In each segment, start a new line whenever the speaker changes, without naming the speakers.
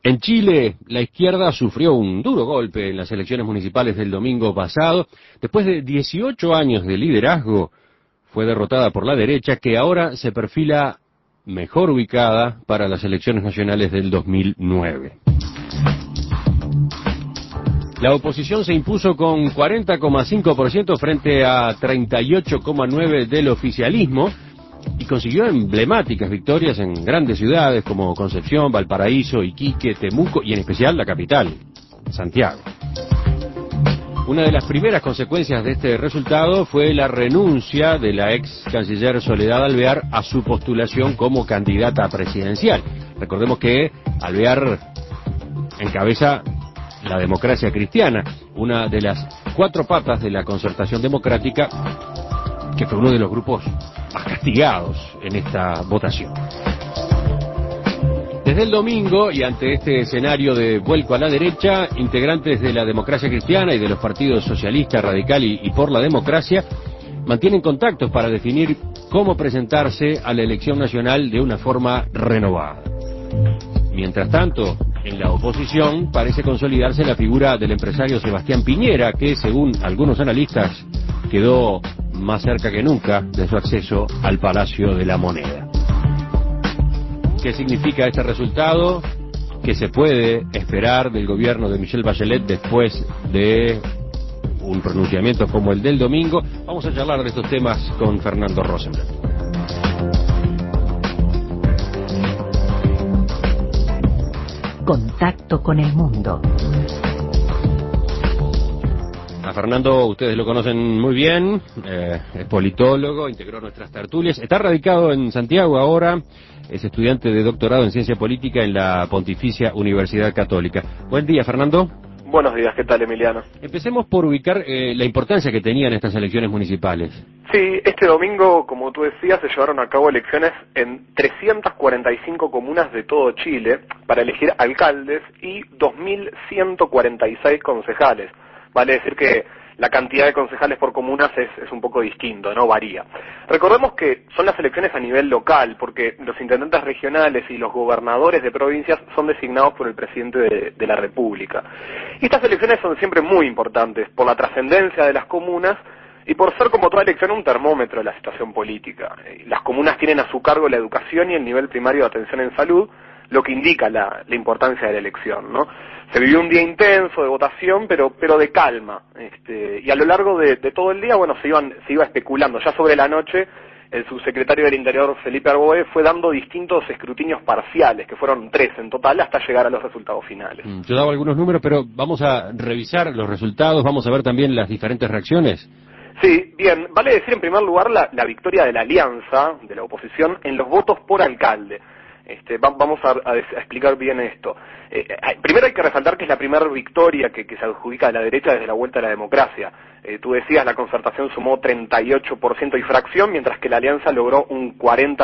En Chile, la izquierda sufrió un duro golpe en las elecciones municipales del domingo pasado. Después de 18 años de liderazgo, fue derrotada por la derecha, que ahora se perfila mejor ubicada para las elecciones nacionales del 2009. La oposición se impuso con 40,5% frente a 38,9% del oficialismo y consiguió emblemáticas victorias en grandes ciudades como Concepción, Valparaíso, Iquique, Temuco y en especial la capital, Santiago. Una de las primeras consecuencias de este resultado fue la renuncia de la ex canciller Soledad Alvear a su postulación como candidata presidencial. Recordemos que Alvear encabeza la Democracia Cristiana, una de las 4 patas de la Concertación Democrática, que fue uno de los grupos más castigados en esta votación. Desde el domingo, y ante este escenario de vuelco a la derecha, integrantes de la Democracia Cristiana y de los partidos Socialista, Radical y Por la Democracia mantienen contactos para definir cómo presentarse a la elección nacional de una forma renovada. Mientras tanto, en la oposición parece consolidarse la figura del empresario Sebastián Piñera, que según algunos analistas quedó más cerca que nunca de su acceso al Palacio de la Moneda. ¿Qué significa este resultado? ¿Qué se puede esperar del gobierno de Michelle Bachelet después de un pronunciamiento como el del domingo? Vamos a charlar de estos temas con Fernando Rosenblatt.
Contacto con el mundo.
A Fernando ustedes lo conocen muy bien, es politólogo, integró nuestras tertulias, está radicado en Santiago ahora, es estudiante de doctorado en Ciencia Política en la Pontificia Universidad Católica. Buen día, Fernando.
Buenos días, ¿qué tal, Emiliano?
Empecemos por ubicar la importancia que tenían estas elecciones municipales.
Sí, este domingo, como tú decías, se llevaron a cabo elecciones en 345 comunas de todo Chile para elegir alcaldes y 2.146 concejales. Vale decir que la cantidad de concejales por comunas es un poco distinto, ¿no? Varía. Recordemos que son las elecciones a nivel local, porque los intendentes regionales y los gobernadores de provincias son designados por el presidente de la República. Y estas elecciones son siempre muy importantes por la trascendencia de las comunas y por ser, como toda elección, un termómetro de la situación política. Las comunas tienen a su cargo la educación y el nivel primario de atención en salud, lo que indica la importancia de la elección, ¿no? Se vivió un día intenso de votación, pero de calma, y a lo largo de todo el día, bueno, se iba especulando. Ya sobre la noche, el subsecretario del Interior, Felipe Arboe, fue dando distintos escrutinios parciales, que fueron 3 en total, hasta llegar a los resultados finales.
Yo daba algunos números, pero vamos a revisar los resultados, vamos a ver también las diferentes reacciones.
Sí, bien, vale decir en primer lugar la victoria de la alianza, de la oposición, en los votos por alcalde. Vamos a explicar bien esto. Primero hay que resaltar que es la primera victoria que se adjudica a la derecha desde la vuelta a la democracia. Tú decías, la Concertación sumó 38% y fracción, mientras que la alianza logró un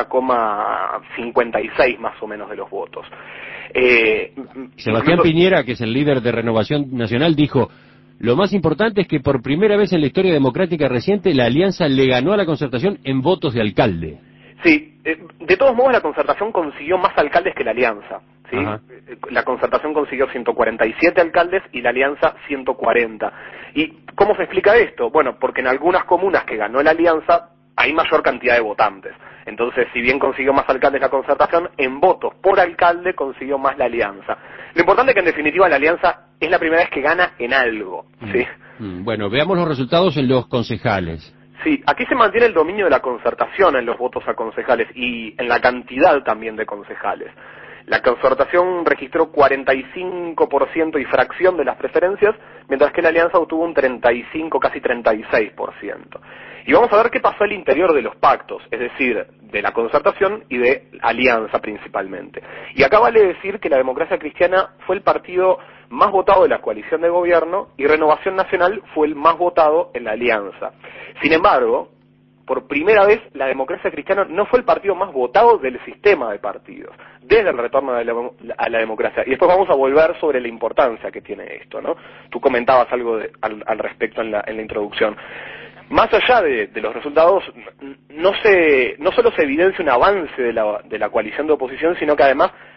40,56 más o menos de los votos.
Sebastián Piñera, que es el líder de Renovación Nacional, dijo: lo más importante es que por primera vez en la historia democrática reciente la alianza le ganó a la Concertación en votos de alcalde.
Sí, de todos modos la Concertación consiguió más alcaldes que la alianza, ¿sí? La Concertación consiguió 147 alcaldes y la alianza 140. ¿Y cómo se explica esto? Bueno, porque en algunas comunas que ganó la alianza hay mayor cantidad de votantes. Entonces, si bien consiguió más alcaldes la Concertación, en votos por alcalde consiguió más la alianza. Lo importante es que en definitiva la alianza es la primera vez que gana en algo, ¿sí?
Bueno, veamos los resultados en los concejales.
Sí, aquí se mantiene el dominio de la Concertación en los votos a concejales y en la cantidad también de concejales. La Concertación registró 45% y fracción de las preferencias, mientras que la Alianza obtuvo un 35, casi 36%. Y vamos a ver qué pasó al interior de los pactos, es decir, de la Concertación y de Alianza principalmente. Y acá vale decir que la Democracia Cristiana fue el partido más votado de la coalición de gobierno y Renovación Nacional fue el más votado en la Alianza. Sin embargo, por primera vez la Democracia Cristiana no fue el partido más votado del sistema de partidos, desde el retorno a la democracia. Y después vamos a volver sobre la importancia que tiene esto, ¿no? Tú comentabas algo al respecto en la introducción. Más allá de los resultados, no solo se evidencia un avance de la coalición de oposición, sino que además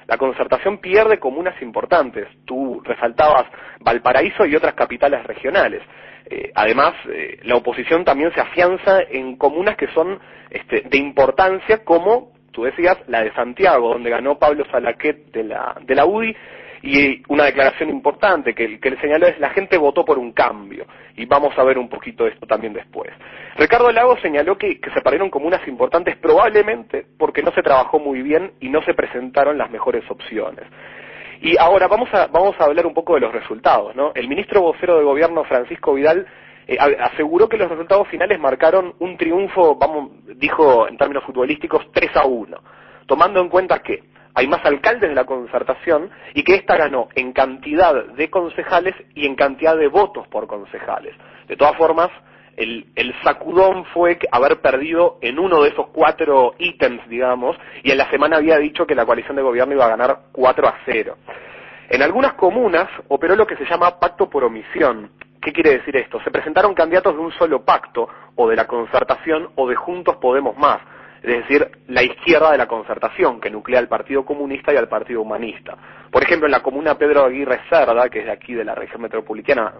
la Concertación pierde comunas importantes. Tú resaltabas Valparaíso y otras capitales regionales. Además, la oposición también se afianza en comunas que son de importancia, como tú decías, la de Santiago, donde ganó Pablo Salaquet de la UDI, y una declaración importante que él señaló es: la gente votó por un cambio, y vamos a ver un poquito de esto también después. Ricardo Lagos señaló que se perdieron comunas importantes probablemente porque no se trabajó muy bien y no se presentaron las mejores opciones. Y ahora vamos a hablar un poco de los resultados, ¿no? El ministro vocero de gobierno, Francisco Vidal, aseguró que los resultados finales marcaron un triunfo, dijo en términos futbolísticos, 3-1, tomando en cuenta que hay más alcaldes de la Concertación y que esta ganó en cantidad de concejales y en cantidad de votos por concejales. De todas formas, el sacudón fue haber perdido en uno de esos 4 ítems, digamos, y en la semana había dicho que la coalición de gobierno iba a ganar 4-0. En algunas comunas operó lo que se llama pacto por omisión. ¿Qué quiere decir esto? Se presentaron candidatos de un solo pacto, o de la Concertación, o de Juntos Podemos Más, es decir, la izquierda de la Concertación, que nuclea al Partido Comunista y al Partido Humanista. Por ejemplo, en la comuna Pedro Aguirre Cerda, que es de aquí de la región metropolitana,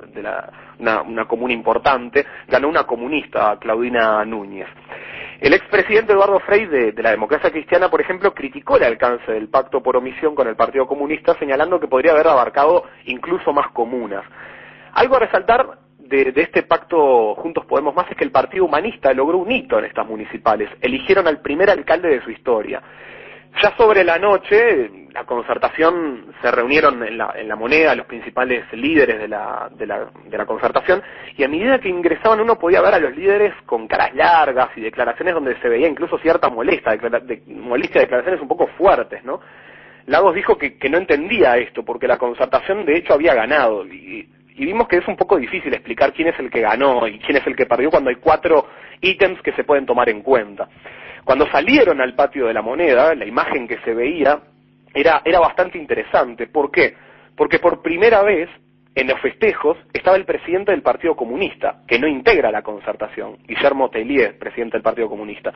una comuna importante, ganó una comunista, Claudina Núñez. El expresidente Eduardo Frei de la Democracia Cristiana, por ejemplo, criticó el alcance del pacto por omisión con el Partido Comunista, señalando que podría haber abarcado incluso más comunas. Algo a resaltar de este pacto Juntos Podemos Más es que el Partido Humanista logró un hito en estas municipales. Eligieron al primer alcalde de su historia. Ya sobre la noche, la Concertación, se reunieron en la Moneda los principales líderes de la Concertación, y a medida que ingresaban uno podía ver a los líderes con caras largas y declaraciones donde se veía incluso cierta molestia, declaraciones un poco fuertes, ¿no? Lagos dijo que no entendía esto, porque la Concertación de hecho había ganado, y vimos que es un poco difícil explicar quién es el que ganó y quién es el que perdió cuando hay 4 ítems que se pueden tomar en cuenta. Cuando salieron al patio de la Moneda, la imagen que se veía era bastante interesante. ¿Por qué? Porque por primera vez en los festejos estaba el presidente del Partido Comunista, que no integra la Concertación, Guillermo Tellier, presidente del Partido Comunista.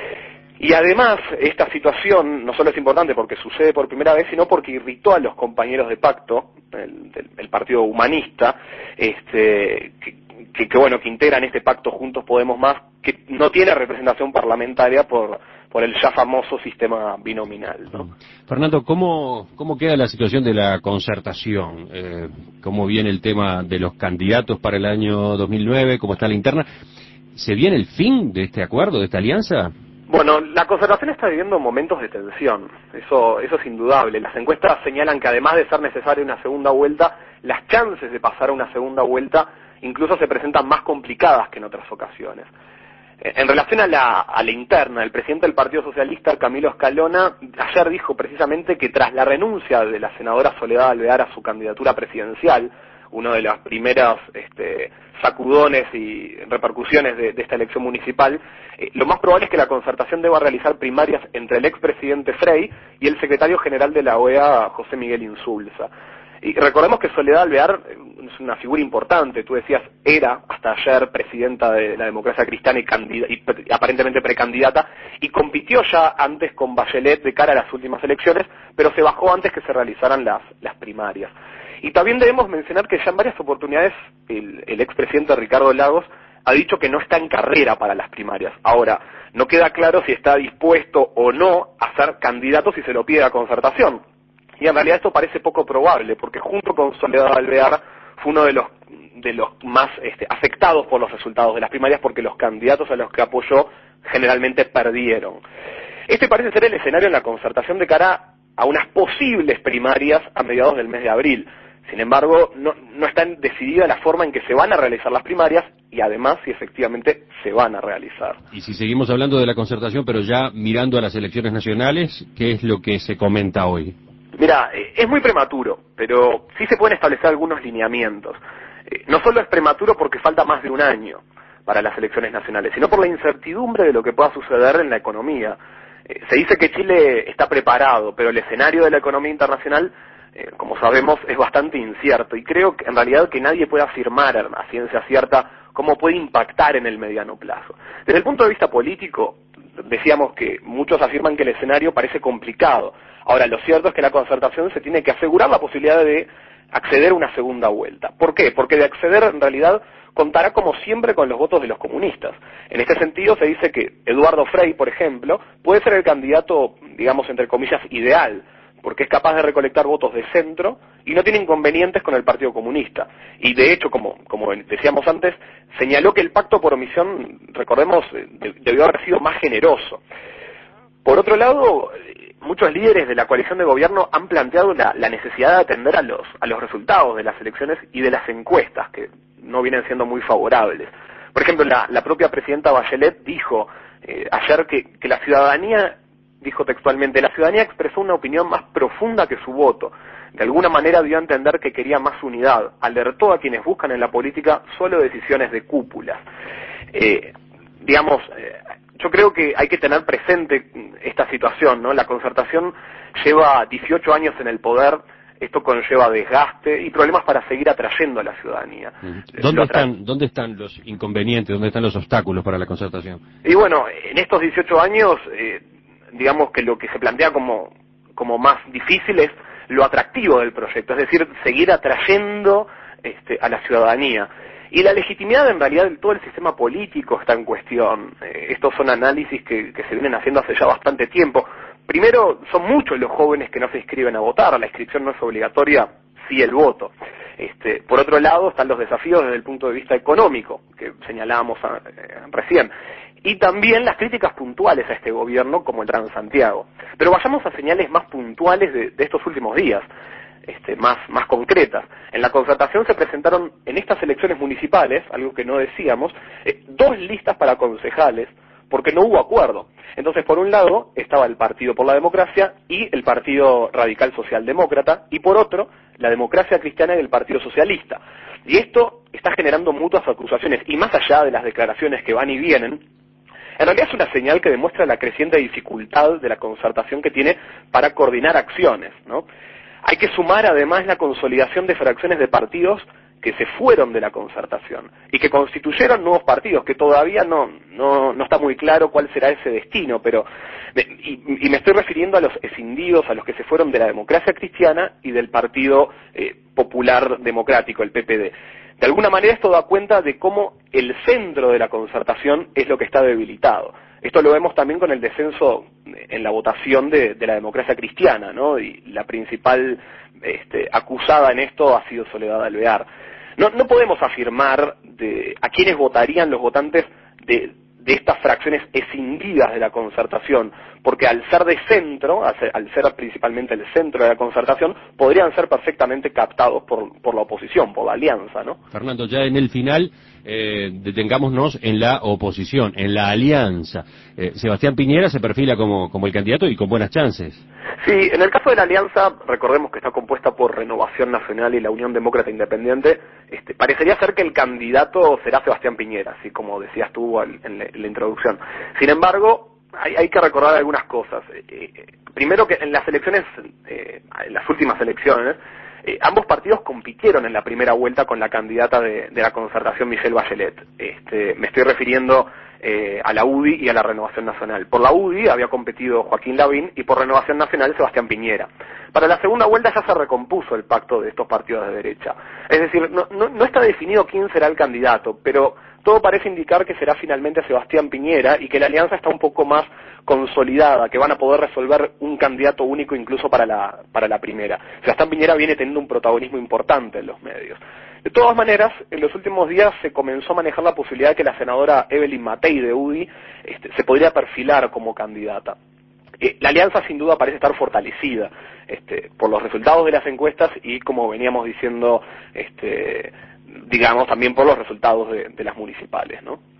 Y además, esta situación no solo es importante porque sucede por primera vez, sino porque irritó a los compañeros de pacto, el Partido Humanista, que integran este pacto Juntos Podemos Más, que no tiene representación parlamentaria por el ya famoso sistema binominal, ¿no?
Fernando, ¿cómo queda la situación de la Concertación? ¿Cómo viene el tema de los candidatos para el año 2009? ¿Cómo está la interna? ¿Se viene el fin de este acuerdo, de esta alianza?
Bueno, la Concertación está viviendo momentos de tensión, eso es indudable. Las encuestas señalan que además de ser necesaria una segunda vuelta, las chances de pasar a una segunda vuelta incluso se presentan más complicadas que en otras ocasiones. En relación a la interna, el presidente del Partido Socialista, Camilo Escalona, ayer dijo precisamente que tras la renuncia de la senadora Soledad Alvear a su candidatura presidencial, uno de los primeros sacudones y repercusiones de esta elección municipal, lo más probable es que la Concertación deba realizar primarias entre el expresidente Frei y el secretario general de la OEA, José Miguel Insulza. Y recordemos que Soledad Alvear es una figura importante. Tú decías, era hasta ayer presidenta de la Democracia Cristiana y aparentemente precandidata, y compitió ya antes con Bachelet de cara a las últimas elecciones, pero se bajó antes que se realizaran las primarias. Y también debemos mencionar que ya en varias oportunidades el expresidente Ricardo Lagos ha dicho que no está en carrera para las primarias. Ahora, no queda claro si está dispuesto o no a ser candidato si se lo pide la Concertación. Y en realidad esto parece poco probable, porque junto con Soledad Alvear fue uno de los más afectados por los resultados de las primarias, porque los candidatos a los que apoyó generalmente perdieron. Este parece ser el escenario en la Concertación de cara a unas posibles primarias a mediados del mes de abril. Sin embargo, no está decidida la forma en que se van a realizar las primarias y además si efectivamente se van a realizar.
Y si seguimos hablando de la Concertación, pero ya mirando a las elecciones nacionales, ¿qué es lo que se comenta hoy?
Mira, es muy prematuro, pero sí se pueden establecer algunos lineamientos. No solo es prematuro porque falta más de un año para las elecciones nacionales, sino por la incertidumbre de lo que pueda suceder en la economía. Se dice que Chile está preparado, pero el escenario de la economía internacional, como sabemos, es bastante incierto, y creo que en realidad que nadie puede afirmar a ciencia cierta cómo puede impactar en el mediano plazo. Desde el punto de vista político, decíamos que muchos afirman que el escenario parece complicado. Ahora, lo cierto es que la Concertación se tiene que asegurar la posibilidad de acceder a una segunda vuelta. ¿Por qué? Porque de acceder, en realidad, contará como siempre con los votos de los comunistas. En este sentido se dice que Eduardo Frei, por ejemplo, puede ser el candidato, digamos, entre comillas, ideal, porque es capaz de recolectar votos de centro y no tiene inconvenientes con el Partido Comunista. Y de hecho, como decíamos antes, señaló que el pacto por omisión, recordemos, debió haber sido más generoso. Por otro lado, muchos líderes de la coalición de gobierno han planteado la necesidad de atender a los resultados de las elecciones y de las encuestas, que no vienen siendo muy favorables. Por ejemplo, la propia presidenta Bachelet dijo ayer que la ciudadanía, dijo textualmente, la ciudadanía expresó una opinión más profunda que su voto. De alguna manera dio a entender que quería más unidad. Alertó a quienes buscan en la política solo decisiones de cúpulas. Yo creo que hay que tener presente esta situación, ¿no? La Concertación lleva 18 años en el poder, esto conlleva desgaste y problemas para seguir atrayendo a la ciudadanía.
¿Dónde están los inconvenientes, dónde están los obstáculos para la Concertación?
Y bueno, en estos 18 años, digamos que lo que se plantea como más difícil es lo atractivo del proyecto, es decir, seguir atrayendo a la ciudadanía. Y la legitimidad en realidad de todo el sistema político está en cuestión. Estos son análisis que se vienen haciendo hace ya bastante tiempo. Primero, son muchos los jóvenes que no se inscriben a votar, la inscripción no es obligatoria, sí el voto. Por otro lado, están los desafíos desde el punto de vista económico, que señalábamos recién, y también las críticas puntuales a este gobierno, como el Transantiago. Pero vayamos a señales más puntuales de estos últimos días. Más concretas. En la Concertación se presentaron en estas elecciones municipales, algo que no decíamos, 2 listas para concejales, porque no hubo acuerdo. Entonces, por un lado, estaba el Partido por la Democracia y el Partido Radical Socialdemócrata, y por otro, la Democracia Cristiana y el Partido Socialista. Y esto está generando mutuas acusaciones, y más allá de las declaraciones que van y vienen, en realidad es una señal que demuestra la creciente dificultad de la Concertación que tiene para coordinar acciones, ¿no? Hay que sumar además la consolidación de fracciones de partidos que se fueron de la Concertación y que constituyeron nuevos partidos, que todavía no está muy claro cuál será ese destino, pero y me estoy refiriendo a los escindidos, a los que se fueron de la Democracia Cristiana y del Partido Popular Democrático, el PPD. De alguna manera esto da cuenta de cómo el centro de la Concertación es lo que está debilitado. Esto lo vemos también con el descenso en la votación de la Democracia Cristiana, ¿no? Y la principal acusada en esto ha sido Soledad Alvear. No podemos afirmar a quiénes votarían los votantes de estas fracciones escindidas de la Concertación, porque al ser de centro, al ser principalmente el centro de la Concertación, podrían ser perfectamente captados por la oposición, por la alianza, ¿no?
Fernando, ya en el final, detengámonos en la oposición, en la alianza. Sebastián Piñera se perfila como el candidato y con buenas chances.
Sí, en el caso de la alianza, recordemos que está compuesta por Renovación Nacional y la Unión Demócrata Independiente, parecería ser que el candidato será Sebastián Piñera, así como decías tú en la introducción. Sin embargo, hay que recordar algunas cosas. Primero que en las elecciones, en las últimas elecciones, ambos partidos compitieron en la primera vuelta con la candidata de la Concertación, Michelle Bachelet. Me estoy refiriendo a la UDI y a la Renovación Nacional. Por la UDI había competido Joaquín Lavín y por Renovación Nacional Sebastián Piñera. Para la segunda vuelta ya se recompuso el pacto de estos partidos de derecha. Es decir, no está definido quién será el candidato, pero todo parece indicar que será finalmente Sebastián Piñera y que la alianza está un poco más consolidada, que van a poder resolver un candidato único incluso para la primera. Sebastián Piñera viene teniendo un protagonismo importante en los medios. De todas maneras, en los últimos días se comenzó a manejar la posibilidad de que la senadora Evelyn Matei de UDI se podría perfilar como candidata. La alianza sin duda parece estar fortalecida por los resultados de las encuestas y, como veníamos diciendo, digamos también por los resultados de las municipales, ¿no?